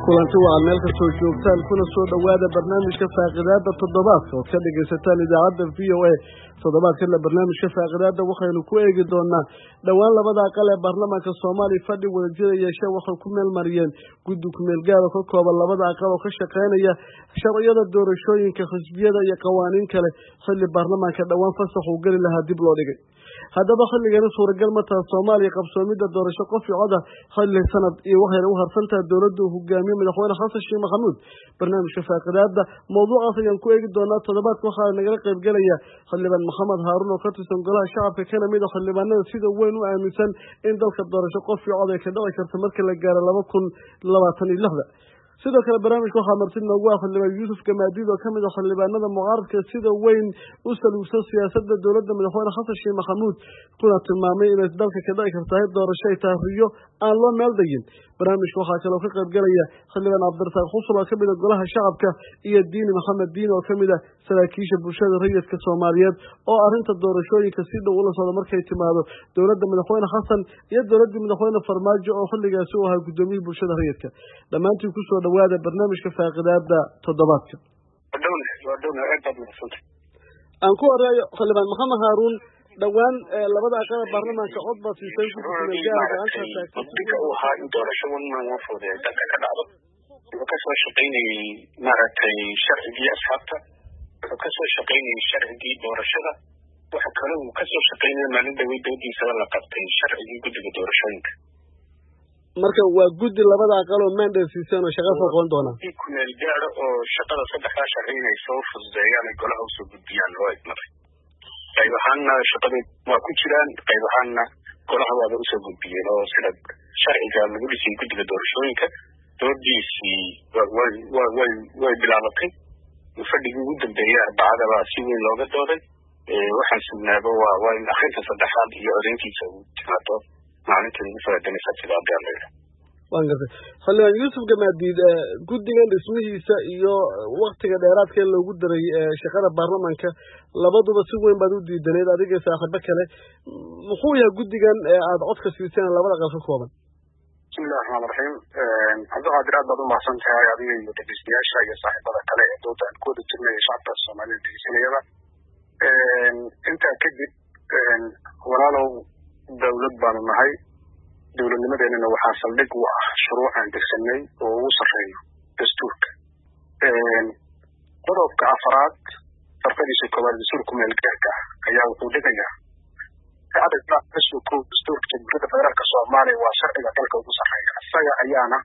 kulanti waa meel ka soo joogtaan kuna soo dhawaada barnaamijka faaqidaada toddobaadka oo ka dhageysataan idaacadda VOA toddobaadkan barnaamijka faaqidaada waxaynu ku eegi doonaa dhawaan labada aqal ee baarlamaanka Soomaaliya fadhi wadajir yeeshay waxay ku meel mariyeen guddi ku meel gaar ah oo ka kooban labada aqal oo ka shaqeynaya sharciyada doorashooyinka xisbiyada iyo qawaaniin kale xilli baarlamaanka dhawaan fasax uu gali lahaa dib loo dhigay haddaba xilligan suuragal ma tahay Soomaaliya qabsoomida doorasho qof iyo cod ah xilli sanad iyo waxay u harsantahay dowladda hogaamiye madaxweyne Xasan Sheikh Maxamuud barnaamijka faaqidaada mowduucaas ayaan ku eegi doonaa toddobaadka waxaa nagala qayb galaya xildhibaan Maxamed Haaruun oo ka tirsan golaha shacabka kana mid ah xildhibaanada sida weyn u aaminsan in dalka doorasho qof iyo cod ay ka dhici karto marka la gaaro 2026 sidoo kale barnaamijka waxaa marti noogu ah xildhibaan Yuusuf Gamaadiid oo ka mid ah xildhibaanada mucaaradka sida weyn u saluugsan siyaasadda dowladda madaxweyne Xasan Sheikh Maxamuud kuna tilmaamay in dalka ka dhici karto doorasho ay taariyo aan loo meel degin barnaamijka waxaa kale oo ka qayb galaya xildhibaan Cabdirasaaq Xuseen oo ka mid ah golaha shacabka iyo Diini Maxamed Diini oo ka mid ah saraakiisha bulshada rayidka Soomaaliyeed oo arrinta doorashooyinka si dhow ula socda markay timaado dowladda madaxweyne Xasan iyo dowladda madaxweyne Farmaajo oo xilligaas uu ahaa gudoomiyaha bulshada rayidka dhamaantii ku soo dhawaada barnaamijka faaqidaada toddobaadka aan ku horeeyo xildhibaan Maxamed Haaruun dhawaan labada aqal ee baarlamaanka cod baa siisay guddiga gaarka ah guddiga uu ahaa in doorasho wadnaan fudud dalka ka dhacdo wuxuu ka soo shaqeynayay maaragtay sharcigii asxaabta wuxuu ka soo shaqeynayay sharcigii doorashada waxa kale uu ka soo shaqeynayay maalin dhaweyd doodiisa la qabtay sharcigii guddiga doorashooyinka marka waa guddi labada aqal oo mandate siisay oo shaqo soo qaban doona ku meel gaar oo shaqada saddexda sharci inay soo fududeeyaan golaha u soo gudbiyaan loo idmay qayb ahaanna shaqada waa ku jiraan qayb ahaanna golaha waa u soo gudbiyeen oo sida sharciga lagu dhisay guddiga doorashooyinka doodiisii way bilaabatay fadhigii ugu dambeeyay arbacada baa si weyn looga dooday waxaan sugnaaba waa in akhrinta saddexaad iyo odayntiisa uu timaado maalinta ugu faradanaysa sida adeerlayda waan gartay xildhibaan Yuusuf Gamaadiid guddigan dhismihiisa iyo waqtiga dheeraadka ee loogu daray shaqada baarlamaanka labaduba si weyn baad u diidaneed adiga saaxiibo kale muxuu yahay guddigan aad codka siiseen labada aqal ka kooban bismillaahi rahmaani rahiim cabdiqaadir aad baad u mahadsan tahay adiga iyo dhegeystayaasha iyo saaxiibada kale ee dooda aan ku wada jirnay shacabka Soomaaliyeed dhegeysanayaba intaa kadib walaalow dawlad baanu nahay dowladnimadeennana waxaa saldhig u ah shuruucaan degsanay oo ugu sarreeyo dastuurka qodobka afraad farqadiisa koowaad dastuurka meel gaarka ah ayaa wuxuu dhigayaa dastuurka jamhuuriyadda federaalka Soomaaliya waa sharciga dalka ugu sarreeya isaga ayaana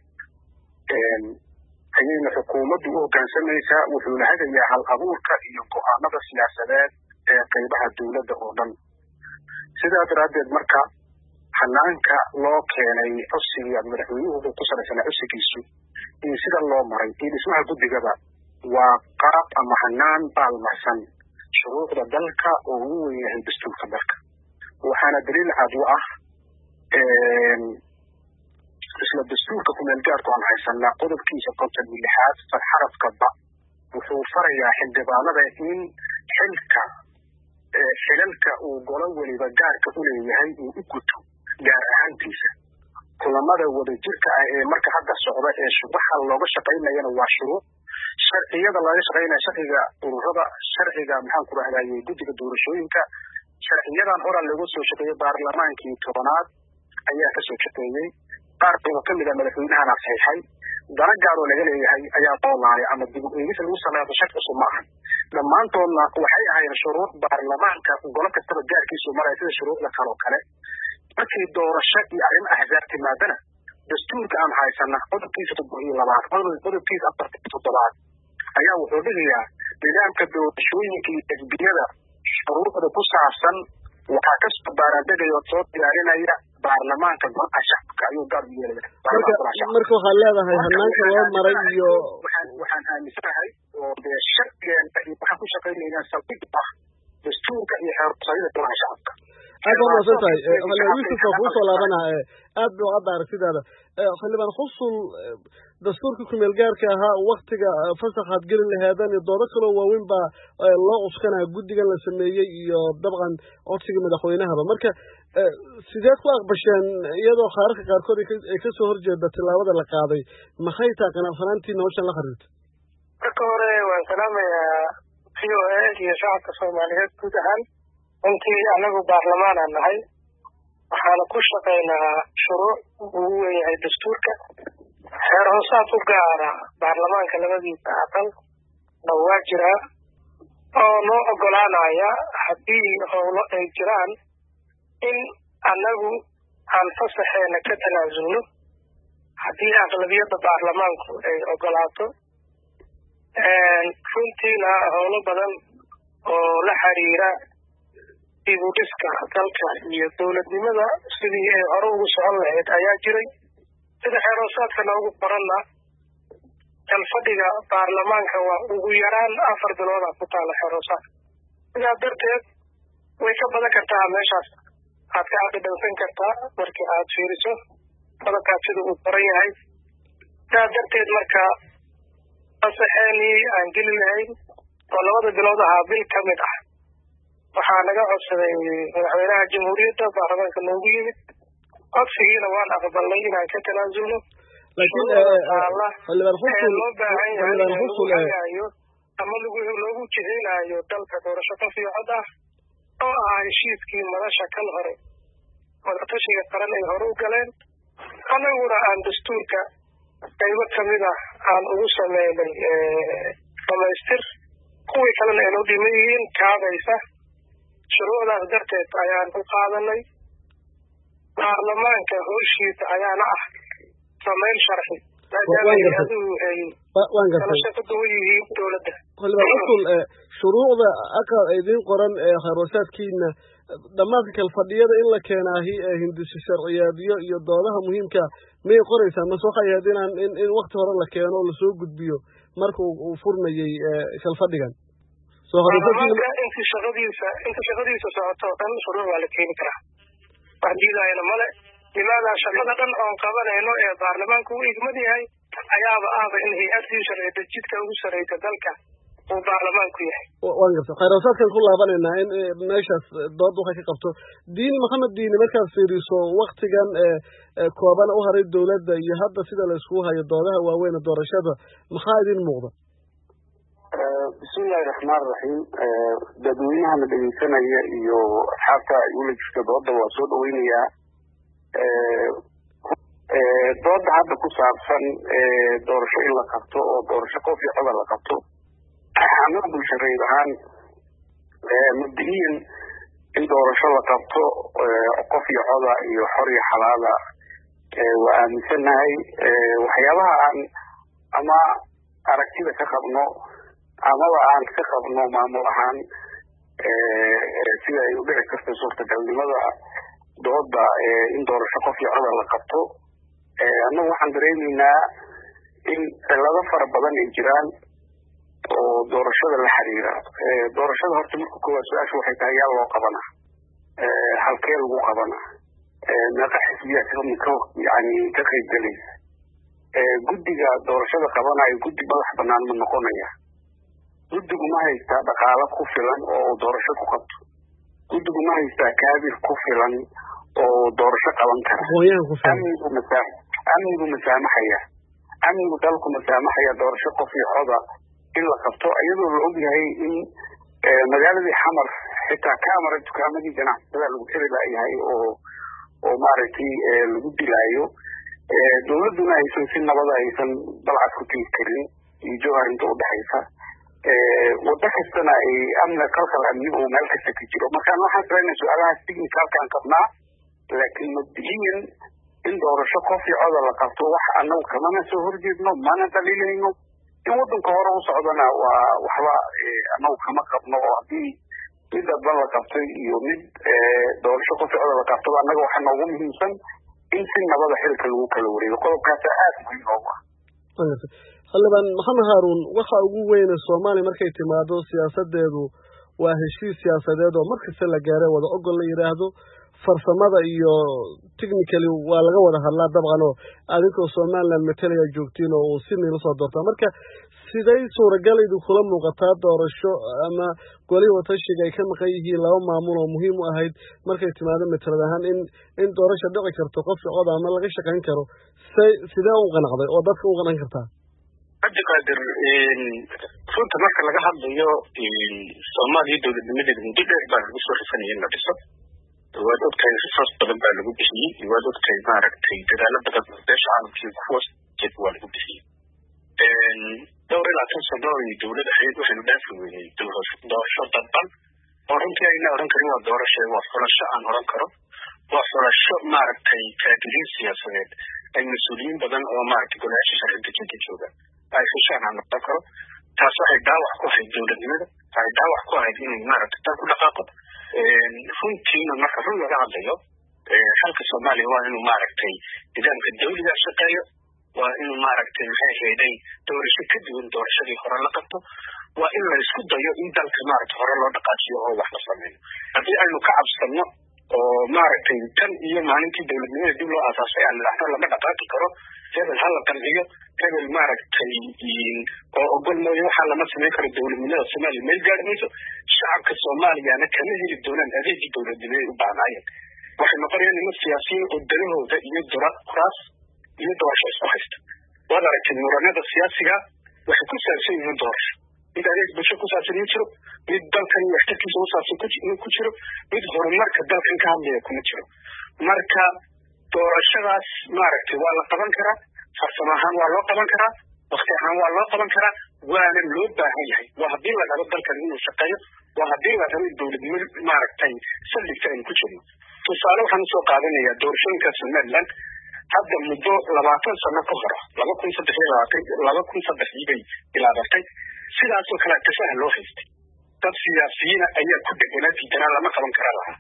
ayayna xukuumaddu u hoggaansamaysaa wuxuuna hagayaa hal abuurka iyo go'aanada siyaasadeed ee qaybaha dowladda oo dhan sidaa daraaddeed marka hanaanka loo keenay codsiga madaxweynuhu wuxuu ku salaysanaa codsigiisu in sida loo maray iyo dhismaha guddigaba waa qaab ama hanaan baalmarsan shuruucda dalka oo ugu weyn yahay dastuurka dalka waxaana daliil cad u ah isla dastuurka kumeel gaarku aan haysanaa qodobkiisa 56 xarafka ba wuxuu farayaa xildhibaanada in xilalka uu golo weliba gaarka u leeyahay uu u guto gaar ahaantiisa kulamada wadajirka ah ee marka hadda socda ee waxa looga shaqeynayana waa shuruuc sharciyada laga shaqeynaya sharciga ururada sharciga maxaan ku raadayay guddiga doorashooyinka sharciyadan hore lagu soo shaqeeyay baarlamaankii 10aad ayaa ka soo shaqeeyay qaar ka mid ah madaxweynaha saxiixay dana gaar oo laga leeyahay ayaa qoolaaray ama dib u eegis lagu sameeyo sharci cusub ma aha dhammaantoodna waxay ahaayeen shuruuc baarlamaanka golo kastaba gaarkiisu maray sida shuruucda kale markii doorasho iyo arrin ahzaab timaadana dastuurka aan haysana qodobkiisa 72 qodobkiisa 47 ayaa wuxuu dhigayaa nidaamka doorashooyinka iyo xisbiyada shuruucda ku saabsan waxaa ka soo baaraandegaya oo soo diyaarinaya baarlamaanka golaha shacabka ayuu gaar u yeelaya marka waxaa leedahay hanaanka loo maray iyo waxaan aaminsanahay oo sharcigan waxaan ku shaqeynaynaa saldhig ah dastuurka iyo xeerarka golaha shacabka aad waa masantahay wiilka soo kusoo laabana aad buu hadda aragtidaada xildhibaan xusul dastuurka kumeel gaarka ahaa waktiga fasaxaad gelin laheedan iyo doodo kaloo waaweyn baa loo cuskanaya guddigan la sameeyey iyo dabcan codsigii madaxweynahaba marka sideed ku aqbasheen iyadoo qaararka qaarkood ay kasoo horjeeda tilaabada la qaaday maxay tahay qanacsanaantiina hawshan la xiriirta marka hore waan salaamayaa VOA iyo shacabka Soomaaliyeed guud ahaan intii anagu baarlamaanaan nahay waxaana ku shaqaynaa shuruuc ugu weeyahay dastuurka xeer hoosaad u gaara baarlamaanka labadiisa aqal waa jira oo noo ogolaanaya haddii howlo ay jiraan in anagu aan fasaxeena ka tanaasulno haddii aqlabiyadda baarlamaanku ay ogolaato runtiina howlo badan oo la xiriira dib u dhiska dalka iyo dowladnimada sidii ay hore ugu socon lahayd ayaa jiray sida xeer hoosaadka noogu qoranna kalfadhiga baarlamaanka waa ugu yaraan 4 bilood ku taala xeer hoosaadka sidaa darteed way ka badan kartaa meeshaas aad ka dhadhansan kartaa markii aad fiiriso qodobkaas sida uu qoran yahay sidaa darteed marka fasaxeeni aan geli lahayn oo 2 bilood ahaa bil ka mid ah waxaa naga codsaday madaxweynaha jamhuuriyadda baarlamaanka noogu yimid codsigiina waan aqbalnay inaan ka tanaasulno laakiin loo baahan yahay ama loogu jiheynayo dalka doorasho ka fiicad ah oo ah heshiiskii madasha kan hore wadatashiga qaran ay hore u galeen anaguna aan dastuurka qaybo kamid ah aan ugu sameynay dhamaystir kuwii kalena ay noo dhiman yihiin kaabaysa shuruucdaas darteed ayaan u qaadanay baarlamaanka howshiisa ayaana ah samayn sharci maadaama hay-aduhu ay kala shaqo duwan yihiin dowladda shuruucda aqal idiin qoran ee khayr-hoosaadkiina dhammaadka kalfadhiyada in la keenaahi hindisi sharciyeedyo iyo doodaha muhiimka miyay qoraysaa mase waxay ahayd in wakti hore la keeno o lasoo gudbiyo marka uu furmayey kalfadhigan inta shaqadiisa socoto dhan shuruuc waa la keeni karaa wax diidayana male limaada shaqada dhan oon qabanayno ee baarlamaanku u igmad yahay ayaaba ahba in hay-adii sharci dejidka ugu sareysa dalka uu baarlamaanku yahay waan garta khayr-hoosaadkan ku laabanaynaa in meeshaas dood waxay ka qabto diini maxamed diini markaad fiiriso waktigan kooban u haray dowladda iyo hadda sida la iskugu hayo doodaha waaweyn doorashada maxaa idin muuqda bismillahi raxmaan raxiim dadweynahana dhegeysanaya iyo asxaabta igula jirta dooda waa soo dhaweynayaa dooda hadda ku saabsan doorasho in la qabto oo doorasho qof iyo coda la qabto anaga bulshareed ahaan mabdi'iyan in doorasho la qabto qof iyo coda iyo xor iyo xalaala waa aaminsanahay waxyaabaha aan ama aragtida ka qabno amaba aan ka qabno maamul ahaan sida ay u dhici karta suurtagalnimada dooda in doorasho qof iyo coda la qabto annagu waxaan dareemaynaa in cilado fara badan ay jiraan oo doorashada la xiriira doorashada horta marka koowaad su-aasha waxay tahay yaa loo qabana halkee lagu qabana meeqa xisbiya yani ka qaybgalaysa guddiga doorashada qabanayo guddi madax banaan ma noqonaya guddigu ma haystaa dhaqaalo ku filan oo doorasho ku qabto guddigu ma haystaa kaabir ku filan oo doorasho qaban kara amnigu masaamaxaya amnigu dalku masaamaxaya doorasho qof iyo coda in la qabto iyadoo la ogyahay in magaaladii xamar xitaa kaamara dukaamadii ganacsatada lagu xiri laayahay oo maaragtay lagu dilaayo dowladduna aysan si nabada aysan balcad ku tegi karin iyo jowhar inta udhexaysa wado kastana ay kalkal amni oo meel kasta ka jiro markaan waxaan filayna su-aalahaas technicalkaan qabnaa laakiin mabdi'iyan in doorasho qof iyo coda la qabto wax anagu kamana soo horjeedno mana daliilayno in wadanka hore u socdana waa waxba anagu kama qabno oo haddii mid dadban la qabtay iyo mid doorasho qof iyo coda la qabto annaga waxaa noogu muhiimsan in si nabada xilka lagu kala wareego qodobkaasa aad muhiim noogu ah xildhibaan maxamed haaruun waxa ugu weyne soomaaliya markay timaado siyaasadeedu waa heshiis siyaasadeed oo markasta la gaaray wada ogol la yidhaahdo farsamada iyo technically waa laga wada hadlaa dabcan oo adinkoo Somaliland matalaya joogtiin oo si niil soo doortaa marka siday suuragaladu kula muuqataa doorasho ama golay watashiga ay ka maqan yihiin laba maamul oo muhiim u ahayd markay timaado matalada ahaan in doorasho dhici karto qof cod ama laga shaqayn karo sidee u qanacday oo dadka u qanan kartaa hadda qaadir runta marka laga hadlayo Soomaaliya dowladnimadeeda muddo dheer baa lagu soo rifanayay in la dhiso waad ogtahay resource badan baa lagu bixiyey waad ogtahay maaragtay dadaalo badan beesha caalamkii kuwaas jed waa lagu bixiyey dhowr ilaa 10 sano ay dowladda ahayd waxaynu dhaafi weynay doorasho dadban oo runtii ayna odhan karin waa doorasho waa xulasho aan odhan karo waa xulasho maaragtay kaadiriin siyaasadeed ay mas-uuliyiin badan oo maaragtay golayaasha sharci dejinta jooga ay heshaan aan noqon karo taas waxay dhaawac ku ahayd dowladnimada waxay dhaawac ku ahayd inay maaragtay tan ku dhaqaaqo runtiina marka run laga hadlayo xalka Soomaaliya waa inuu maaragtay nidaamka dawliga shaqeeyo waa inuu maaragtay maxay heeday doorasho ka duwan doorashadii hore la qabto waa in la isku dayo in dalka maaragtay hore loo dhaqaajiyo oo wax la sameeyo haddii aynu ka cabsano oo maaragtay tan iyo maalintii dowladnimada dib loo aasaasay aan madaxda lama dhaqaaqi karo hebel ha la qanciyo hebel maaragtay oo ogol mooyo waxaa lama samayn karo dowladnimada Soomaaliya meel gaadhmayso shacabka Soomaaliyana kama heli doonaan adeegii dowladnimada u baahnaayeen waxay noqonayaan niman siyaasiyiin oo dalahooda iyo kuraas iyo doorasho isku haysta waad aragtay muranada siyaasiga waxay ku saabsan yihiin doorasho mid adeeg bulsho ku saabsan jiro mid dalkan iyo waxtarkiisa ku saabsan ku jiro mid horumarka dalkan ka hadlaya kuma jiro marka doorashadaas maaragtay waa la qaban karaa farsamo ahaan waa loo qaban karaa waqti ahaan waa loo qaban karaa waana loo baahan yahay waa haddii la rabo dalkan inuu shaqeeyo waa haddii la rabo dowladnimo maaragtay saldhigta aynu ku jirno tusaale waxaan usoo qaadanayaa doorashooyinka Somaliland hadda muddo 20 sano ka hor 2023 bay bilaabatay sidaasoo kale tasaha loo haystay dad siyaasiyiin ayaa ku dheganaa fiidanaa lama qaban kara lahaa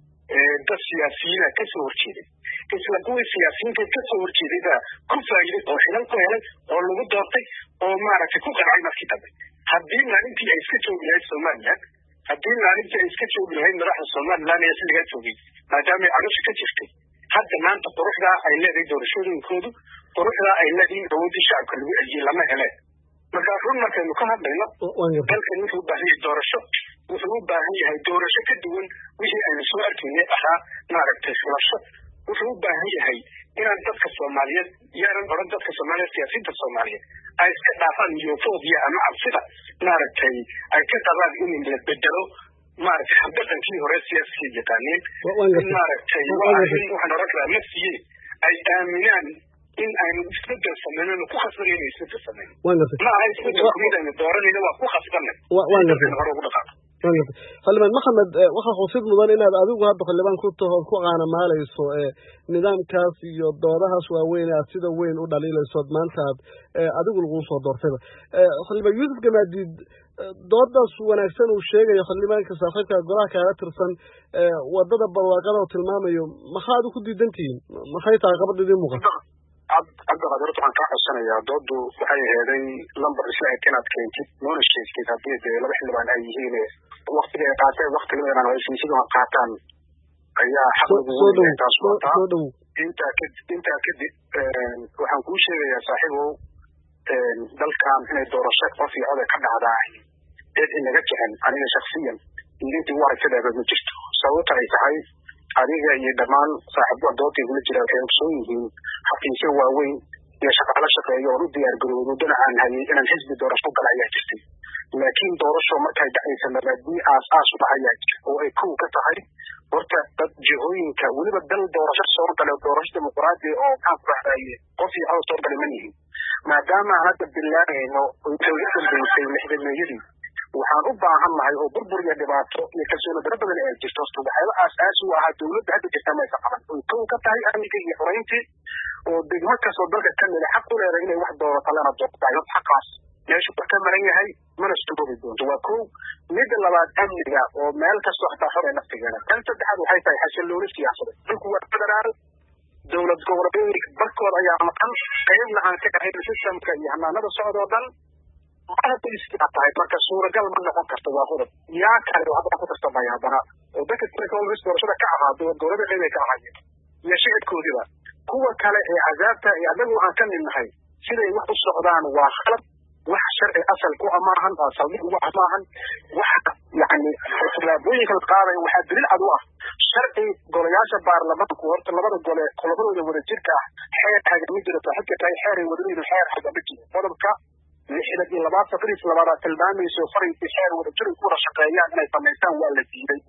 dad siyaasiyiin ka soo horjeeday isla kuwa siyaasiyiinta ka soo horjeeday baa ku faa'iiday oo xilal ku helay oo lagu doortay oo maaragtay ku qancay markii dambe haddii maalintii ay iska joogi lahayd Somaliland haddii maalintii ay iska joogi lahayd madaxda Somaliland ee xilligaa joogay maadaama ay caloosha ka jirtay hadda maanta quruxda ay leedahay doorashooyinkoodu quruxda ay leedahay awoodii shacabka lagu celiyay lama heleen marka run markaynu ka hadlayno dalkan wuxuu u baahan yahay doorasho wuxuu u baahan yahay doorasho ka duwan wixii aynu soo arkaynay ahaa maaragtay xulasho wuxuu u baahan yahay inaan dadka Soomaaliyeed yaaran oran dadka Soomaaliyeed siyaasiyiinta Soomaaliyeed ay iska dhaafaan miyofoodiya ama cabsida maaragtay ay ka qabaan in la bedelo maaragtay habdhaqankii hore siyaasiyiin yaqaaneen maaragtay waxaan oran karaa nafsiye ay aaminaan in aynu isbedel sameeyno ku khasban inay isbedel sameeyno ma aha isbedel kumidayna dooranayna waa ku khasbanay hore ugu dhaqaaqo xildhibaan maxamed waxa xusid mudan inaad adigu hadda xildhibaan ku taho ku qaanamaalayso nidaamkaas iyo doodahaas waaweyn aad sida weyn u dhaliilayso maanta aad adigu lagu soo doortayba xildhibaan Yuusuf Gamaadiid doodaas wanaagsan uu sheegayo xildhibaanka saaxiibka golaha kala tirsan wadada barwaaqada oo tilmaamayo maxaad ku diidantiin maxay tahay qabadii muuqata hadda waxaan ka codsanayaa doodu waxay heeday lambar isla inaad keentid noona sheegtid haddii laba xildhibaan ay yihiin waqtiga ay qaateen waqtiga inaan heshiisiga qaataan ayaa xaq ugu weyn taas soo dhow inta kadib waxaan kuu sheegayaa saaxiibow dalkan inay doorasho qof iyo cod ka dhacdaa cid inaga jecel aniga shakhsiyan intii waragtadeeda ma jirto sababta ay tahay adiga iyo dhammaan saaxiibada doodka kula jira waxay ogsoon yihiin xafiisyo waaweyn iyo shaqaale shaqeeyo oo u diyaargarowday muddana aan hayay inaan xisbi doorasho gala ayaa jirtay laakiin doorasho markay dhacaysa mabaadii aas u dhacayaa oo ay kow ka tahay horta dad jihooyinka weliba dal doorasho soo gala doorasho dimuqraadi oo maxaan ku dhaxaye qof iyo cod soo gala ma yihiin maadaama hadda bilaabeyno oo dowladda dambeysay lixdameeyadii waxaan u baahannahay oo burbur iyo dhibaato iyo kalsooni darro badan ay jirto waxyaabo aasaasi u ahaa dowladda hadda jirta ma aysan qaban oo kow ka tahay amniga iyo xoreyntii oo degmo kastoo dalka ka mid xaq u leedahay inay wax doorato lana doortayo xaqaas meeshu ka maran yahay mana sugi doonto waa kow mid labaad amniga oo meel kastoo xataa xorey naftigeeda tan saddexaad waxay tahay xasillooni siyaasadeed dhulku waa federaal dowlad goboleedka barkood ayaa maqan qaybna aan ka ahayn sistamka iyo hanaanada socdoo dhan mana poliska tahay marka suuragal ma noqon karto waa qodob yaa kale hadda ku tartamaya haddana oo dadka kale doorashada ka ahaado dowladda dhexe ka ahaayeen iyo shicibkoodiba kuwa kale ee cazaabta iyo anagu aan ka midnahay siday wax u socdaan waa khalad wax sharci asal ku amaahan oo salmi ugu amaahan waxa yani tallaabooyinka la qaadayo waxaa daliil cad u ah sharci golayaasha baarlamaanku horta labada gole qodobadooda wada jirka ah xeer hagami jira saaxiibka tahay xeer ay wadadooda xeer hagami jira qodobka 62 faqris labaad tilmaamayso fariintii xeer wada jir ku wada shaqeeyaan inay samaystaan waa la diiday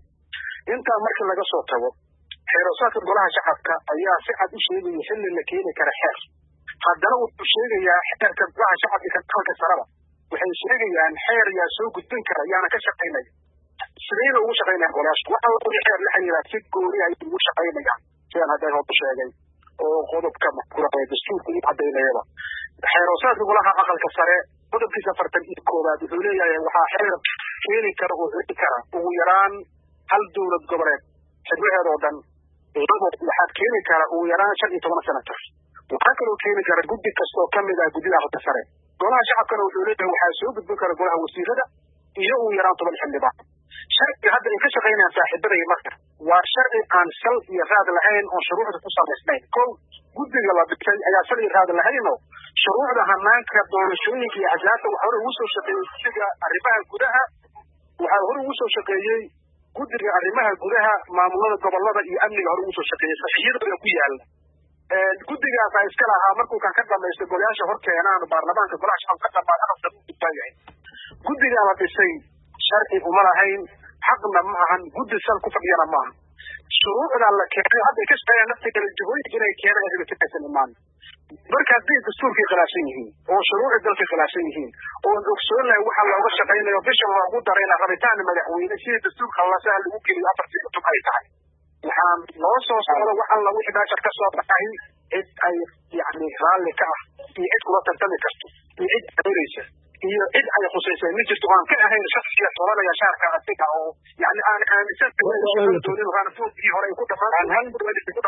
inta markii laga soo tago xeeroosaadka golaha shacabka ayaa si cad u sheegaya xilli la keeni kara xeer haddana wuxuu sheegayaa xeerka golaha shacabka dalka sarada waxay sheegayaan xeer yaa soo gudbin kara yaana ka shaqaynaya sidee ugu shaqaynaya golayaasha waxa uu xeer la xiriira si gooni ay ugu shaqaynayaan sidaan hadda hore sheegay oo qodobka maxkamada dastuurka u cadeynayaba xeeroosaadka golaha aqalka sare qodobkiisa 41 wuxuu leeyahay waxaa xeer keeni kara oo xiri kara ugu yaraan hal dowlad goboleed xubnaheeda oo dhan waxaad keeni kara ugu yaraan 15 sanatar waxaa kaloo keeni kara guddi kastoo ka mid ah guddida aqalka sare golaha shacabkana wuxuu leeyahay waxaa soo gudbin kara golaha wasiirada iyo ugu yaraan 10 xildhibaan sharciga hadda ay ka shaqaynayaan saaxiibadii marka waa sharci aan sal iyo raad lahayn oo shuruucda ku samaysnayn kow guddiga la dhigtay ayaa sal iyo raad lahayn oo shuruucda hanaanka doorashooyinka iyo axzaabta waxaa hore ugu soo shaqeeyey guddiga arrimaha gudaha waxaa hore ugu soo shaqeeyey guddiga arrimaha gudaha maamulada gobolada iyo amniga hore ugu soo shaqeeyey saxiixyadooda ku yaala guddigaas ay iska lahaa markuu kan ka dhamaystay golayaasha hor keenaan baarlamaanka golaha shacabka ka dhamaad aqalka u gudbaan yahay guddigaa la dhisay sharci uma lahayn xaqna ma ahan guddi sal ku fadhiyana maaha shuruucda la keenay hadda ka shaqeeyaan naftiga jihooyinka inay keenaan ay rabtaan imaan marka haddii dastuurkii khilaafsan yihiin oo shuruucda dalka khilaafsan yihiin oo ogsoon lahay waxa looga shaqeynayo bisha loogu darayna rabitaan madaxweyne sidii dastuurka lasaha lagu geliyo 4 cutub ay tahay waxaan loo soo socdo waxaan lagu xidhaashar ka soo baxay cid ay yani raalli ka ah iyo cid kula tartami karto iyo cid adeeraysa iyo cid ay khuseysay ma jirto aan ka ahayn shakhsiga tobanaya shaarka asiga oo yani aan aaminsan doonin waxaan fuudkii hore ku dhamaan hal dowlad ku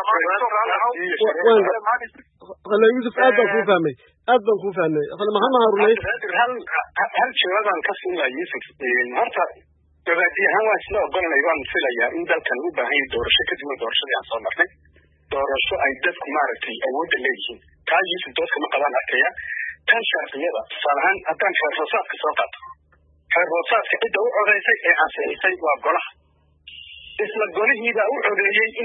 dhamaan هلا يوسف أدم كوفامي هلا محمد هاروني هل شبابان كسينا يوسف هرتا جبادي هوا سلا قلنا يبان فيليا إن دل كان وباهين دورشة كتير دورشة يعني صار مرحلة دورشة أي دفك مارتي أود الليجين كان يوسف دفك مقالان أكيا كان شرقية صارهن أتان فرصات كسرقات فرصات كعدة وعريسي عسيسي وقلها إسلا قله إذا وعريسي إن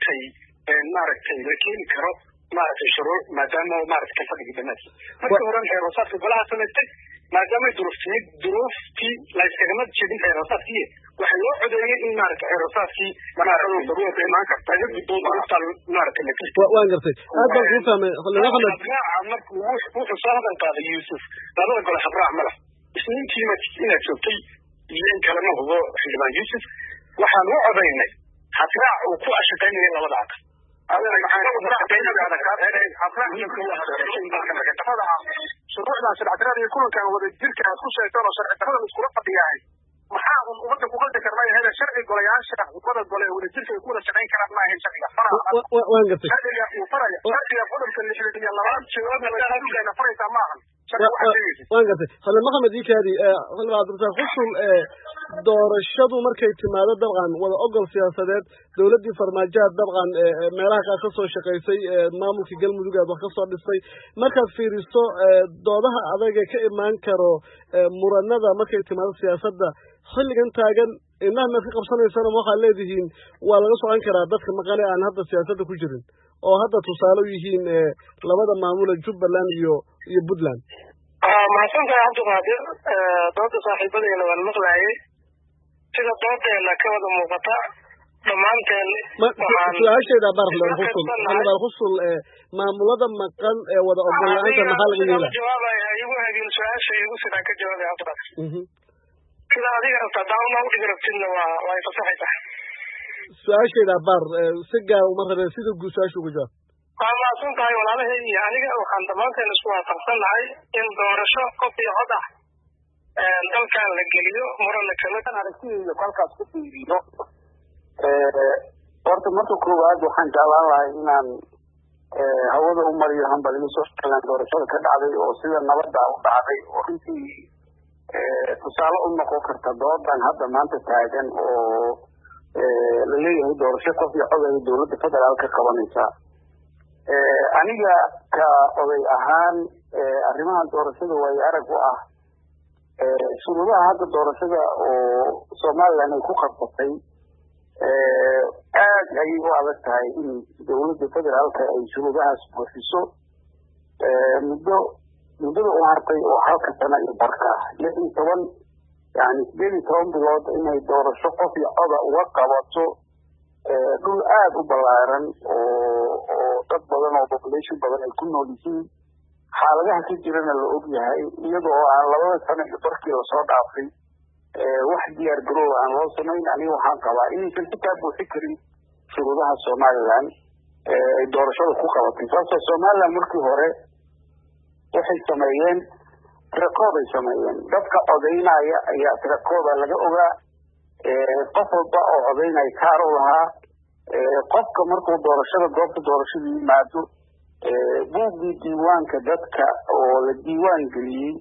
ماركتي لكن كرو ماركتي شروع ما دام ماركتي كفاك بالناس فكوران فرصات كلها سمتي ما دام ظروفتي لا يستخدمت شديد فرصات فيه وحيو عريسي إن ماركتي فرصات فيه ماركتي ضرورة إيمانك تجد بدون أفضل ماركتي التي وانقرتي هذا كوفامي خلينا ناخذ عمرك وش صاحب قاضي يوسف لا نقول حبراء عمله سنين كلمة إنك سبتي لين كلامه هو حلمان يوسف وحن وعدينا حفراء وكوع شقين إلى وضعك هذا بين هذا حفراء يكون شروعنا شرع ترى يكون كان وضع الجلك هتخش يتوه شرع ترى مسكولة قضية محاهم ومدى كوكالة كرمية هذا شرعي قوليان شرع ومدى قولي والجلك يكون شرعين كلام ما هي شرعي وانقرتي شرعي يقولهم كالنشرين يلا شبابنا لنا فريق معهم وانقرتي خلي محمد ديك هذه خلي بعد خصوصا doorashadu markay timaado dabcan wada ogol siyaasadeed dawladii farmaajaha dabcan meelaha ka soo shaqeysay maamulka galmudug wax ka soo dhisay markaad fiiriso doodaha adag ee ka imaan karo muranada markay timaado siyaasadda xilligan taagan inaana ka qabsanaysana waxa leedihiin waa laga socon karaa dadka maqale aan hadda siyaasadda ku jirin oo hadda tusaale u yihiin labada maamul ee Jubbaland iyo Puntland ما سنت عبد القادر ضد صاحبنا والمغلاي sida doodayna ka wada muuqata dhamaanteen su'aasheeda barxul maamulada maqan ee wada ogolaanta maxaa laga yeelaa jawaabaya igu hadin su'aasha igu sida ka jawaabay afdal sida adiga rabta daawna u dhigrabtina waa fasaxaysa su'aasheeda bar si gaar uma rabay sida guushaashu ugu jawaab ma suntahay walaalahay iyo aniga waxaan dhamaanteen isku waafaqsanahay in doorasho qof iyo cod ah dalkan la geliyo muranna kala aragtiyo kalkaas ku fiiriyo horta marka koowaad waxaan jeclaan lahaa inaan hawada u mariyo hambalyo Soomaaliland doorashada ka dhacday oo sida nabadda u dhacday oo runtii tusaale u noqon karta doodan hadda maanta taagan oo la leeyahay doorasho qof iyo cod ay dowladda federaalka qabanaysa aniga ka oday ahaan arrimahan doorashada way arag u ah shuruudaha hadda doorashada oo Soomaaliland ay ku qabsatay aad ayay u adag tahay in dowladda federaalka ay shuruudahaas buuxiso muddada u hartay oo halka sano iyo barka 16 yani 18 bilood inay doorasho qof iyo coda uga qabato dhul aad u ballaaran oo dad badan oo population badan ay ku nool yihiin xaaladaha ka jirana la og yahay iyadoo aan 2 sano iyo barkii la soo dhaafay wax diyaar garow aan loo samayn aniga waxaan qabaa inaysan xitaa buuxin karin shuruudaha Somaliland ay doorashada ku qabatay sababtoo Somaliland markii hore waxay sameeyeen record ay sameeyeen dadka codeynaya ayaa record laga ogaa qof walba oo codeynaya kaar u lahaa qofka markuu doorashada goobta doorashada yimaado buuggii diiwaanka dadka oo la diiwaan geliyey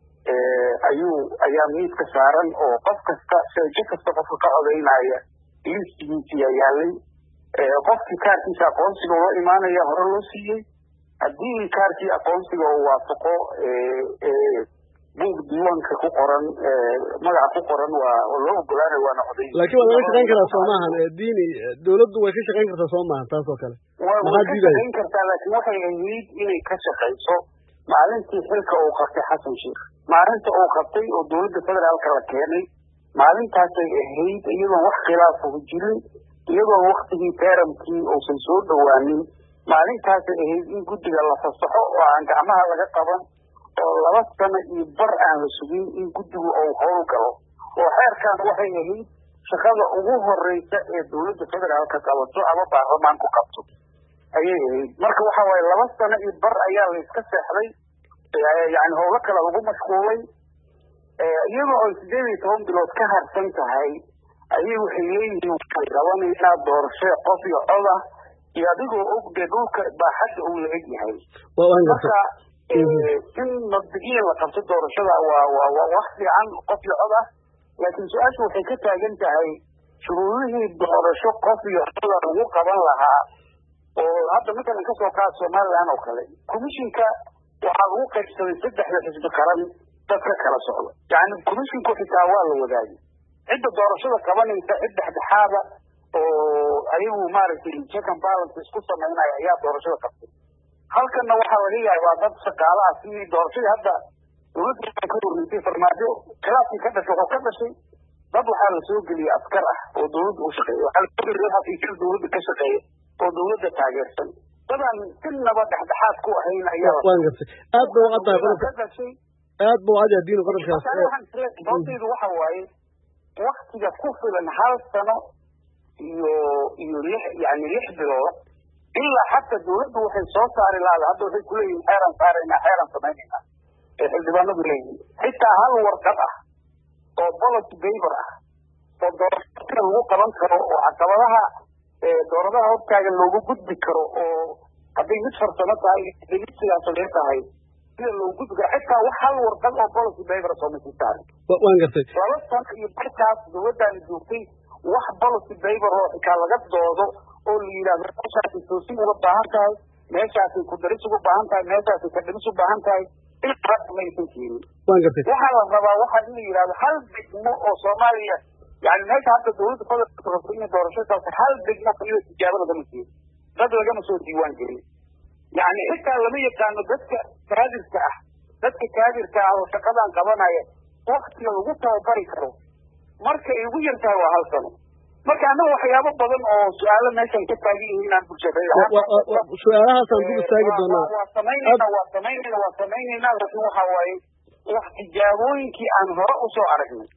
ayaa miiska saaran oo qof kasta sheeko kasta qofka ka codeynaya listigiisii yaalay qofkii kaarkiisa aqoonsiga loo imaanaya hore loo siiyey haddii kaarkii aqoonsiga uu waafaqo buug diiwaanka ku qoran magaca ku qoran waa loo ogolaanay waana codeyn laakiin waa laga shaqayn karaa Soomahan diini dawladdu way ka shaqayn kartaa Soomahan taas oo kale waa ka shaqayn kartaa laakiin waxay ahayd inay ka shaqayso maalintii xilka uu qabtay Xasan Sheikh maalinta uu qabtay oo dowladda federaalka la keenay maalintaasay ahayd iyadoo wax khilaaf u jirin iyadoo waqtigii teeramkii uusan soo dhawaanin maalintaasay ahayd in guddiga la fasaxo oo aan gacmaha laga qaban oo 2 sano iyo bar aan la sugin in guddigu uu howl galo oo xeerkan waxay ahayd shaqada ugu horeysa ee dowladda federaalka qabato ama baarlamaanku qabto ayay ahayd marka waxa waaye 2 sano iyo bar ayaa la iska seexday yani howlo kale lagu mashquulay iyadoo ay 18 bilood ka harsan tahay ayay waxay leeyihiin waxay qabanaysaa doorasho qof iyo cod ah iyo adigoo og dee dhulka baaxadda uu la eg yahay marka in mabdi'iyan la qabto doorashada waa wax fiican qof iyo cod ah laakiin su-aashu waxay ka taagan tahay shuruudihii doorasho qof iyo cod lagu qaban lahaa oo hadda matalan kasoo qaad Somaliland oo kale commissionka waxaa lagu qaybsaday 3 xisbi qaran dadka kala socda yani commissionku xitaa waa la wadaagay cidda doorashada qabanaysa cid dhexdhexaada oo ayagu maaragtay check and balance isku sameynaya ayaa doorashada qabtay halkana waxaa laga yaabaa dad shaqaale ah sidii doorashadii hadda dowladda ka horreysay farmaajo khilaafkii ka dhashay wuxuu ka dhashay dad waxaa la soo geliyay askar ah oo dowladda u shaqeeya waxaa la soo geliyay xafiisyada dowladda ka shaqeeya oo dowladda taageersan dadaan sinaba dhexdhexaad ku ahayn ayaa waan gartay aad buu caddaa qodobka aad buu caddaa diin qodobkaas doonteedu waxa waaye waqtiga ku filan 1 sano iyo 6 bilood ilaa xataa dowladdu waxay soo saari lahayd hadda waxay ku leeyihiin xeeran samaynayna xildhibaanadu leeyihiin xitaa hal warqad ah oo policy paper ah oo doorashada lagu qaban karo oo caqabadaha dooradaha hortaagan loogu gudbi karo oo hadday mid farsamo tahay hadday mid siyaasadeed tahay sida loogu gudbi karo xitaa wax hal warqad oo policy paper soo ma saarin waan gartay 2 sano iyo barkaas dowladdaani joogtay wax policy paper oo xitaa laga doodo oo la yiraahdo meeshaasi toosin uga baahan tahay meeshaasi ku daris uga baahan tahay meeshaasi ka dhimis u baahan tahay ilaa maysan keenin waan gartay waxaa la rabaa waxa in la yiraahdo hal degmo oo Soomaaliya yani meesha hadda dowladda federaalka rabto inay doorashadaas hal degmo kaliya tijaabo lagama siiyo dad lagama soo diiwaan gelin yani xitaa lama yaqaano dadka kaadirka ah oo shaqadan qabanaya waqtiga lagu tababari karo marka ay ugu yartahay waa 1 sano marka anaga waxyaabo badan oo su'aalo meeshan ka taagan yihiin aan bulshada su'aalahaasaan dib istaagi doonaa waa samaynayna laakiin waxa waaye wax tijaabooyinkii aan hore usoo aragnay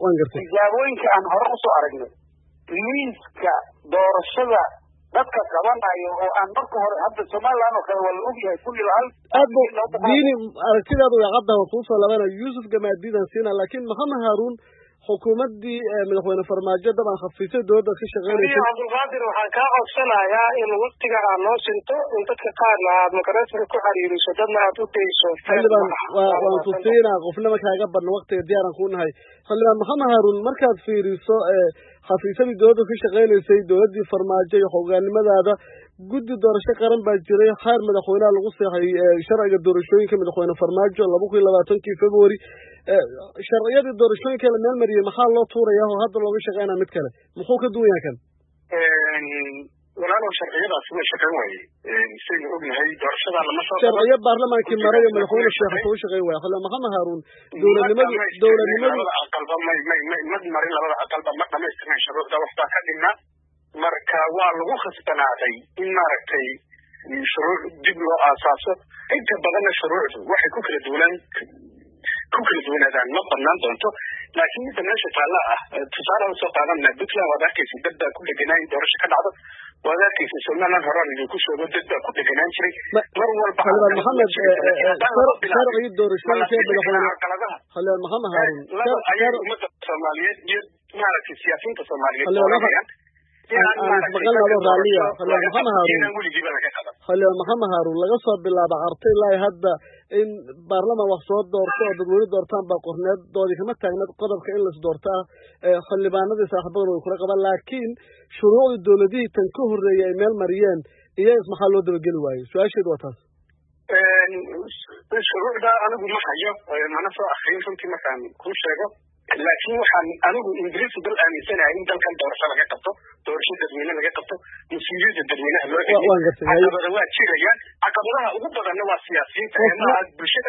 liiska doorashada dadka qabanayo oo aan marka hore hadda Somaliland oo kale waa la ogyahay kulli hal diini aragtidaadu way cadda oo soo laabana Yusuf Gamaadidan siina laakiin Maxamed Haruun xukuumaddii madaxweyne farmaajo dabcan khafisay dowladda ka shaqeynaysa cabdulqaadir waxaan kaa codsanayaa in waqtiga aad noo sinto in dadka qaarna aad magaraysiga ku xiriiriso dadna aad u dayso xildhibaan waan ku siinaa qofnaba kaaga badna waqtiga diyaaran ku nahay xildhibaan maxamed haarun markaad fiiriso xafiisyadii dowladda ka shaqeynaysay dowladdii farmaajo iyo hogaannimadaada guddi doorasho qaran baa jiray xeer madaxweynaha lagu seexay sharciga doorashooyinka madaxweyne farmaajo 2020 February sharciyadii doorashooyinka la meel mariyay maxaa loo tuurayaa oo hadda looga shaqeynaa mid kale muxuu ka duwan yahay kan walaalow sharciyadaasi way shaqeyn waayey sidaynu ognahay doorashada lama soo sharciyo baarlamaankii maray oo madaxweyne sheekh uu shaqeyn waayay xilli maxamed haarun dowladnimadu aqalba ma marin labada aqalba ma dhamaystirnay shuruucda waxbaa ka dhimna marka waa lagu khasbanaaday in maaragtay shuruuc dib loo aasaaso inta badanna shuruucdu waxay ku kala duwanaadaan ma badnaan doonto laakiin midda meesha taalla ah tusaale usoo qaadanna puntland waad arkaysa dad baa ku dheganaa in doorasho ka dhacdo waad arkaysa somaliland horaan idinku sheego dad baa ku dheganaan jiray mar walba maxamed sharcigii doorashooyinka madaxweyne xildhibaan maxamed haarun ayaa ummadda soomaaliyeed iyo maaragtay siyaasiyiinta soomaaliyeed xildhibaan maxamed haarun laga soo bilaabo carta ilaa hadda in baarlamaan wax soo doorto oo dadweyne doortaan baa qorneed doodii kama taagneed qodobka in las doorto ah xildhibaanadii saaxiibadan way kula qabaan laakiin shuruucdii dowladihii tan ka horreeyay ay meel mariyeen iyagas maxaa loo dabageli waayey su-aasheedu waa taas shuruucda anigu ma hayo mana soo akriyin runtii markaan kuu sheego laakiin waxaan anigu ingiriisi dal aaminsanahay in dalkan doorasho laga qabto doorasho dadweyne laga qabto mas-uuliyadda dadweynaha loo celiyo caqabada waa jirayaan caqabadaha ugu badanna waa siyaasiyiinta maaha bulshada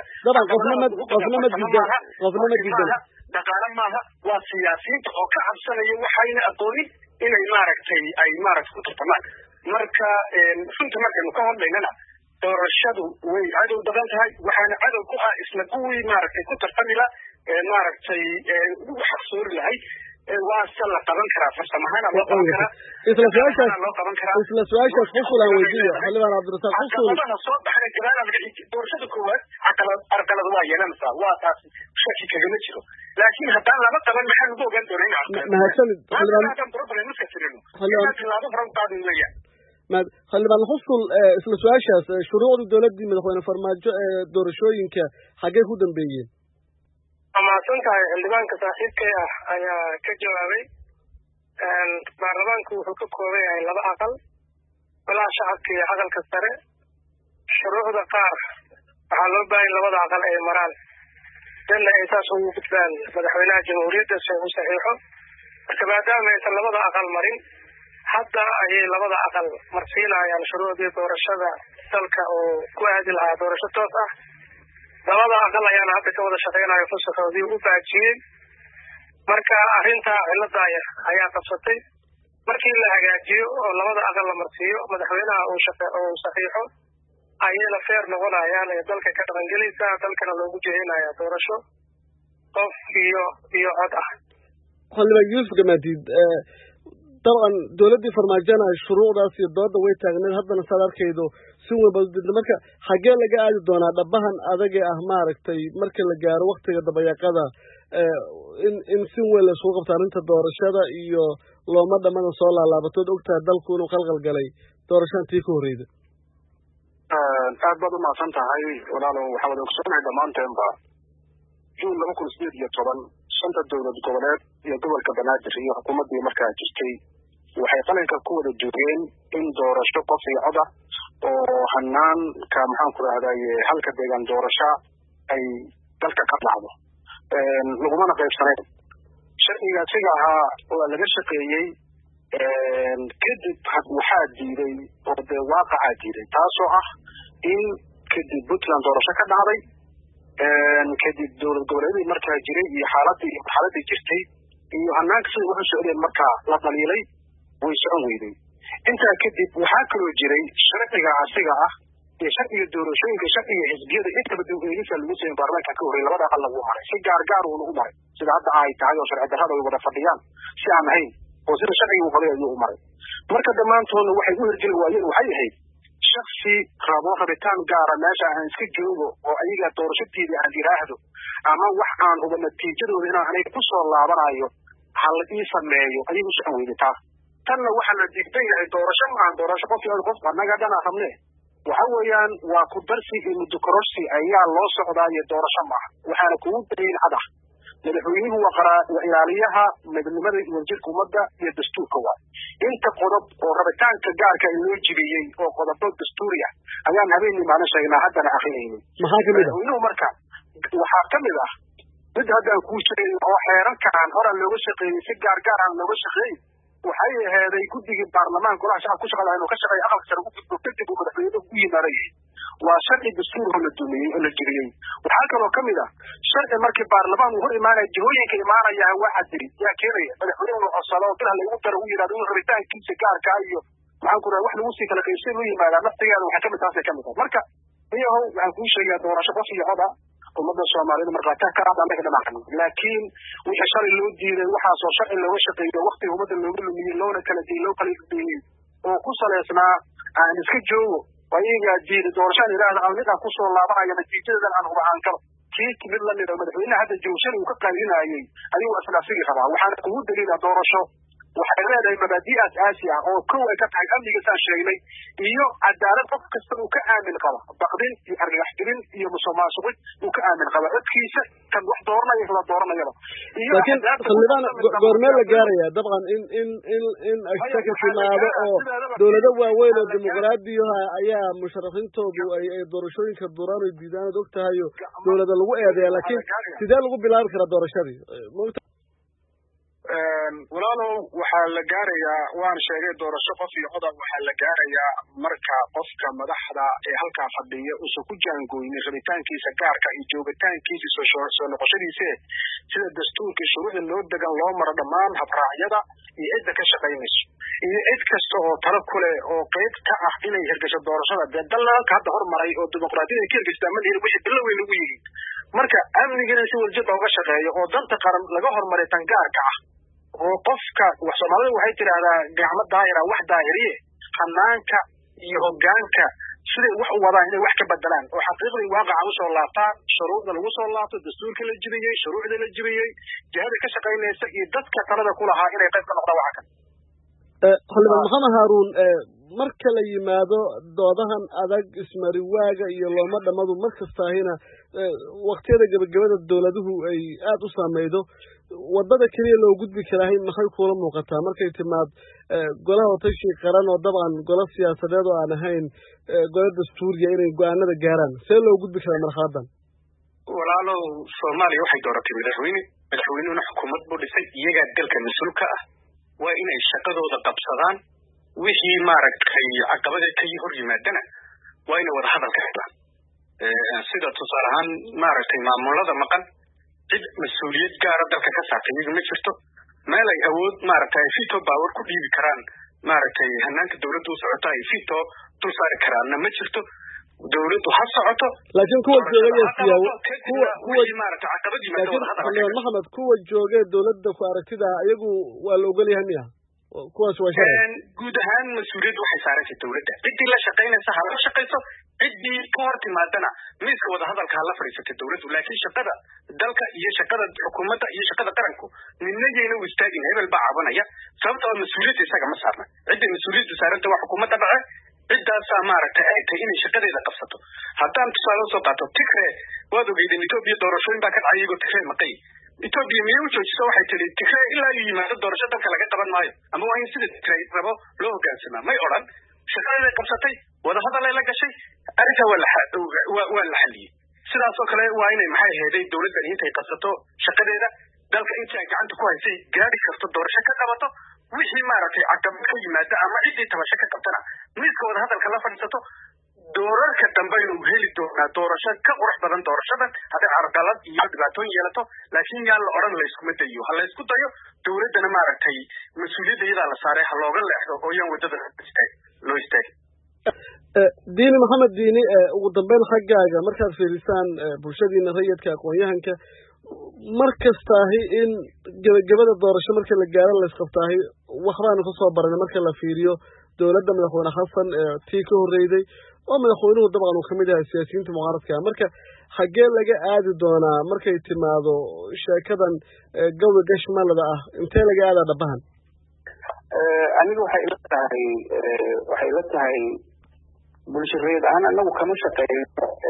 dhaqaale maaha waa siyaasiyiinta oo ka cabsanaya waxayna aqoonin inay maaragtay ay maaragtay ku tartamaan marka runta markaynu ka hadlaynana doorashadu way cadow badan tahay waxaana cadow ku ah isla kuwii maaragtay ku tartamila maaragtay xaqsoori lahay waase la qaban karaa farsamahaana loo qaban karaa isla su-aashaas xusul aan weydiiyo xildhibaan cabdirasaaq xusul soo baxay gadaal doorashada koowaad arqalad waa yeelanaysaa waa taas shaki kagama jiro laakiin haddaan laba qaban maxaa lagu ogaan doonaa mahadsanid xildhibaan xusul isla su-aashaas shuruucdii dowladdii madaxweyne farmaajo ee doorashooyinka xaggee ku dambeeyeen mahadsan tahay xildhibaanka saaxiibkay ah ayaa ka jawaabay baarlamaanku wuxuu ka kooban yahay 2 aqal golaha shacabka iyo aqalka sare shuruucda qaar waxaa loo baahan 2 aqal ay maraan danna ay saas ugu gudbaan madaxweynaha jamhuuriyadda si uu saxiixo marka maadaama aysan 2 aqal marin hadda ayay 2 aqal marsiinayaan shuruucdii doorashada dalka oo ku aadi lahaa doorasho toos ah 2 aqal ayaana hadda ka wada shaqeynayo fasaxoodii u baajiyey marka arrintaa cilada ayaa qabsatay markii la hagaajiyo oo 2 aqal la marsiiyo madaxweynaha uu saxiixo ayayna feer noqonayaan ee dalka ka dhaqangelaysa dalkana loogu jeedinaya doorasho qof iyo cod ah xildhibaan yuusuf gamaadiid طبعا دولتي فرماجنا shuruucdaas iyo dooda way taagneed haddana saad arkaydo si walba marka xagee laga aadi doonaa dhabahan adaga ah maaragtay marka la gaaro waqtiga dabayaqada in si weyn la isugu qabto arrinta doorashada iyo looma dhammadan soo laalaabatood ogtahay dalku inuu qalqal galay doorashaantii ka horreyda aad baad u mahadsan tahay walaalow waxaa wada ogsoonahay dhammaanteenba juun 2018 shanta dowlad goboleed iyo gobolka banaadir iyo xukuumaddii markaa jirtay waxay qalinka ku wada joogeen in doorasho qof iyo cod ah oo hanaanka maxaan ku rahdaye halka deegaan doorasho ay dalka ka dhacdo lagumana qaybsanayn sharciga asiga ahaa waa laga shaqeeyey kadib waxaa diiday oo dee waaqacaa diiday taasoo ah in kadib puntland doorasho ka dhacday kadib dowlad goboleedii markaa jiray iyo xaaladii jirtay iyo hanaanka sida wuxuu socdeen markaa la dhaliilay way socon weyday intaa kadib waxaa kaloo jiray sharciga asiga ah iyo sharciga doorashooyinka sharciga xisbiyada intaba dowladisa lagu sameeyay baarlamaanka ka horreeyay labada aqal lagu maray si gaar uu lagu maray sida hadda ay tahay oo sharci darrada ay wada fadhiyaan si aan ahayn oo sida sharciga uu qoray ayuu u maray marka dhammaantoodna waxay u hirgeli waayeen waxay ahayd shaksi rabo rabitaan gaara meesha aan iska joogo oo ayaga doorashadeedii aan yiraahdo ama wax aan uga natiijadooda inaan aniga ku soo laabanayo hal ii sameeyo ayagu soo weyditaa tanna waxa la diidan yahay doorasho qof annaga dana rabne waxa weeyaan waa ku darsi iyo muddo ayaa loo socdaa iyo doorasho ma waxaana kugu daliil cad madaxweynuhu waa ilaaliyaha midnimada iyo jirka ummadda iyo dastuurka waa inta qodob oo rabitaanka gaarka loo jibiyey oo qodobo dastuuri ah ayaan habeenii maalin sheegnaa haddana akhriyaynin madaxweynuhu marka waxaa ka mid ah mid haddaan kuu sheegay oo xeerarka aan hore looga shaqeeyey si gaar aan looga shaqeeyey waxay aheeday guddigii baarlamaanka golaha shacabka ku shaqada inuu ka shaqeeyo aqalka sare ugu gudbo kadib uu madaxweynuhu u yimaadayay waa sharci dastuur oo la dumiyey oo la jibiyey waxaa kaloo ka mid ah sharci markii baarlamaan uu hor imaanaya jihooyinka imaanaya waa cadiri yaa keenaya madaxweynuhu codsado bil lagu daro uu yidhahdo inuu rabitaankiisa gaarka iyo maxaan ku wax lagu sii kala qaybsan u yimaadaa naftigeeda waxaa ka mid taasay ka mid ah marka iyahow waxaan kuu sheegaa doorasho qof iyo cod ah ummadda Soomaaliyeed markaa ka qaad anaga dhamacan laakiin wixii sharci loo diiday waxaasoo sharci looga shaqeeyo waqti ummadda looga lumiyey loona kala diilay oo ku saleysnaa aan iska joogo ayaga diiday doorashaan ilaahda aan mid aan ku soo laabanaya natiijadan aan hubaan karo kii mid la mid ah madaxweynaha hadda joogsan uu ka qaalinayay ayuu asnaafigi rabaa waxaana kugu daliila doorasho waxay leedahay mabaadi' asaasi ah oo kow ay ka tahay amniga saan sheegnay iyo cadaalad qof kasta uu ka aamin qaba baqdin iyo argagaxgelin iyo musuqmaasuqid uu ka aamin qaba codkiisa kan wax dooranaya kala dooranayaba laakiin xildhibaan goormee la gaaraya dabcan in ashaka timaado oo dowlado waaweyn oo dimuqraadiyaha ayaa musharaxiintoodu ay doorashooyinka duraan ay diidaan og tahay dowlada lagu eedeeya laakiin sidee lagu bilaabi karaa doorashadii walaalow waxaa la gaarayaa waan sheegay doorasho qof iyo cod waxaa la gaarayaa marka qofka madaxda ee halkaa fadhiya uusan ku jaangooynin rabitaankiisa gaarka iyo joogitaankiisa soo noqoshadiisa sida dastuurkii shuruucda loo degan loo maro dhammaan habraacyada iyo cidda ka shaqaynayso iyo cid kasta oo talo ku leh oo qayb ka ah inay hirgasho doorashada dee dalalka hadda hormaray oo dimuqraadiyada ka hirgastaa ma lihin wixii bilo weyn lagu yihiin marka amnigana si waljid looga shaqeeyo oo danta qaran laga hormaray tan gaarka ah oo qofka wax Soomaalidu waxay tiraahdaa gacmo daahira wax daahiriye hanaanka iyo hoggaanka sidii wax u wadaan inay wax ka bedelaan oo xaqiiqdii waaqaca u soo laabtaan shuruucda lagu soo laabto dastuurka la jibiyey shuruucda la jibiyey jihada ka shaqaynaysa iyo dadka talada ku lahaa inay qayb ka noqdaan waxa kan xildhibaan maxamed haaruun marka la yimaado doodahan adag ismariwaaga iyo looma dhamadu markastaahina waqtiyada gabagabada dowladuhu ay aad u saameydo wadada kaliya loo gudbi karaahay maxay kula muuqataa markay timaad golaha watashi qaran oo dabcan golo siyaasadeed oo aan ahayn golo dastuuriya inay go'aanada gaaraan see loo gudbi karaa marxaladan walaalow Soomaaliya waxay dooratay madaxweynuhuna xukuumad buu dhisay iyagaa dalka mas-uulka ah waa inay shaqadooda qabsadaan wixii maaragtay caqabada ka hor yimaadana waa inay wada hadal ka helaan sida tusaale ahaan maaragtay maamulada maqan cid mas-uuliyad gaara dalka ka saartay iyaga ma jirto meel ay awood maaragtay fito power ku dhiibi karaan maaragtay hanaanka dowladdu u socota ay fito dul saari karaanna ma jirto dowladdu ha socoto laakiin kuwa joogay maaragtay caqabad yimaado wada hadal maxamed kuwa joogay dowladda ku aragtida iyagu waa la ogol yahay miya kuwaas waa sharci guud ahaan mas-uuliyaddu waxay saaraysaa dowladda ciddii la shaqaynaysa ha la shaqayso ciddii ka hor timaadana miiska wada hadalka ha la fadhiisatay dowladdu laakiin shaqada dalka iyo shaqada xukuumadda iyo shaqada qaranku midnageyna u istaagin hebel baa cabanaya sababtoo mas-uuliyadda isaga ma saarna cidday mas-uuliyaddu saaranta waa xukuumadda dhace ciddaasaa maaragtay ay tahay inay shaqadeeda qabsato haddaan tusaale usoo qaato tigre waad ogeydeen etoobiya doorashooyin baa ka dhacay iyagoo tigre maqay etoobiya miyay u joojiso waxay tidhi tigre ilaa uu yimaado doorasho dalka laga qaban maayo ama waa in sida tigre rabo loo hoggaansamaa may odhan shaqadeeday qabsatay wada hadalay la gashay arrintaa waa la xalliyey sidaasoo kale waa inay maxay aheeday dowladdan intay qabsato shaqadeeda dalka intii ay gacanta ku haysay gaari karto doorasho ka qabato wixii maaragtay caqabad ka yimaada ama ciddii tabasho ka qabtana miiska wada hadalka la fadhiisato doorarka dambe inuu heli doonaa doorasho ka qurux badan doorashadan hadday carqalad iyo dhibaatooyin yeelato laakiin yaan la odhan layskuma dayo ha laysku dayo dowladdana maaragtay mas-uuliyadda iyadaa la saaray ha looga leexdo oo yaan waddada loo istaagin diini maxamed diini ugu dambeyn xaggaaga markaad fiirisaan bulshadiina rayidka aqoon-yahanka mar kastaahi in gebagabada doorasho marka la gaaro laysqabtaahi waxbaanu ka soo baranay marka la fiiriyo dowladda madaxweyne xasan tii ka horreyday oo madaxweynuhu dabcan uu kamid yahay siyaasiyiinta mucaaradka marka xagee laga aadi doonaa markay timaado sheekadan gowda gashmalada ah intee laga aadaa dhabahan aniga waxay ila tahay bulshadeed ahaan anagu kama shaqeyno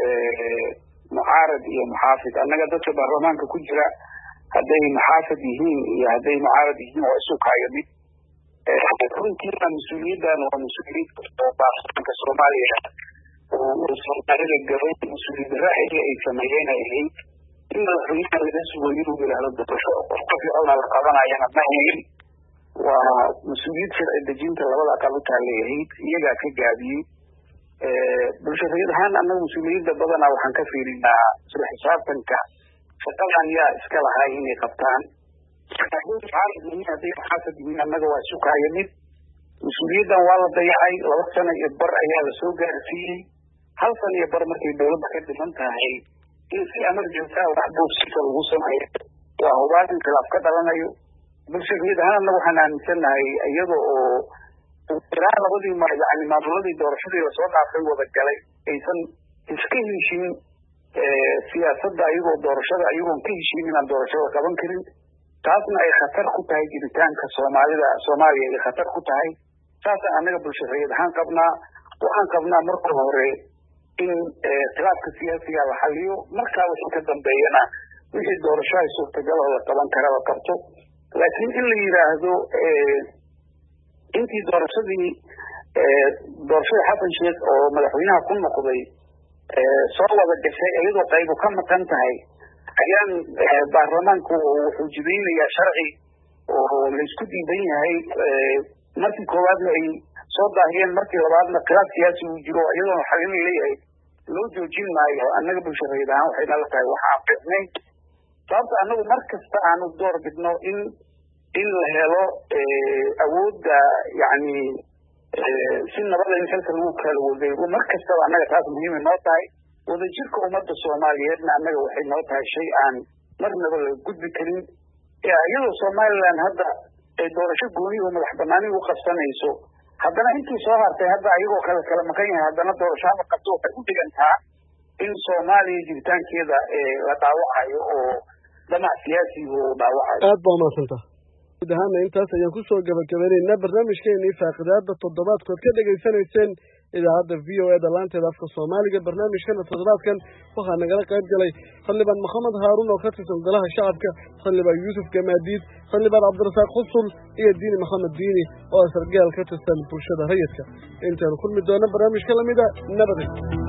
mucaarad iyo muxaafid annaga dadka baarlamaanka ku jira hadday muxaafid yihiin iyo hadday mucaarad yihiin waa isu kaaga mid runtiina mas-uuliyaddan waa mas-uuliyad oo baarlamaanka soomaaliya oo soomaalida gabay mas-uuliyad ra'yiga ay sameeyeen ay ahayd in madaxweynaha laga sugo inuu yidhaahdo doorasho qofka ficilna la qabanayana ma ahayn waa mas-uuliyad sharci dejinta labada aqal u taaleeyahayd iyagaa ka gaabiyey bulshadeed ahaan annaga mas-uuliyadda badanaa waxaan ka fiirinaa isla xisaabtanka shaqadan yaa iska lahay inay qabtaan hadday muxaafid yihiin annaga waa isu kaaya mid mas-uuliyaddan waa la dayacay 2 sano iyo bar ayaa lasoo gaarsiiyey 1 sano iyo bar markay dowladda ka dhiman tahay in si emergency wax boobsika lagu sameeyo waa hubaan inqilaab ka dhalanayo bulshadeed ahaan annaga waxaan aaminsanahay iyada oo ilaa labadii yani maamuladii doorashadii lasoo dhaafay wada galay aysan iska heshin siyaasadda ayagoo doorashada ayagoon ka heshin inaan doorashada qaban karin taasna ay khatar ku tahay jiritaanka soomaaliya ay khatar ku tahay saasaan annaga bulshadeed ahaan qabnaa waxaan qabnaa marka hore in khilaafka siyaasiga la xaliyo markaa wixii ka dambeeyana wixii doorasho ay suurtagal oo la qaban kara la qabto laakiin in la yidhaahdo intii doorashada xasan sheekh oo madaxweynaha ku noqday soo wada gashay iyadoo qaybu ka maqan tahay ayaan baarlamaanku wuxuu jibeynayaa sharci oo laysku diidan yahay markii koowaadna ay soo daahiyeen markii labaadna khilaaf siyaasi uu jiro iyadoona xalin leeyahay loo joojin maayo annaga bulshadeed ahaan waxay nala tahay wax aan fiicnayn sababta annagu mar kasta aanu door bidno in la helo awoodda yani si nabada in xilka lagu kala wadeego mar kastaba annaga taas muhiimay noo tahay wadajirka ummadda soomaaliyeedna annaga waxay noo tahay shay aan marnaba la gudbi karin iyadoo somaliland hadda ay doorasho gooni oo madax banaani u qabsanayso haddana intii soo hartay hadda ayagoo kala maqan yahay haddana doorasho haba qabto waxay u dhigantaa in soomaaliya jiritaankeeda la dhaawacayo oo damac siyaasiga uu dhaawacayo aad baa umaadsantaa guud ahaana intaas ayaan kusoo gabagabaynaynaa barnaamijkeenii faaqidaada toddobaadkood ka dhegaysanayseen idaacadda v o e da laanteeda afka soomaaliga barnaamijkana toddobaadkan waxaa nagala qayb galay xildhibaan maxamed haaruun oo ka tirsan golaha shacabka xildhibaan yuusuf gamaadiid xildhibaan cabdirasaaq xusul iyo diini maxamed diini oo sargaal ka tirsan bulshada rayidka intaanu kulmi doona barnaamijka lamida nabadey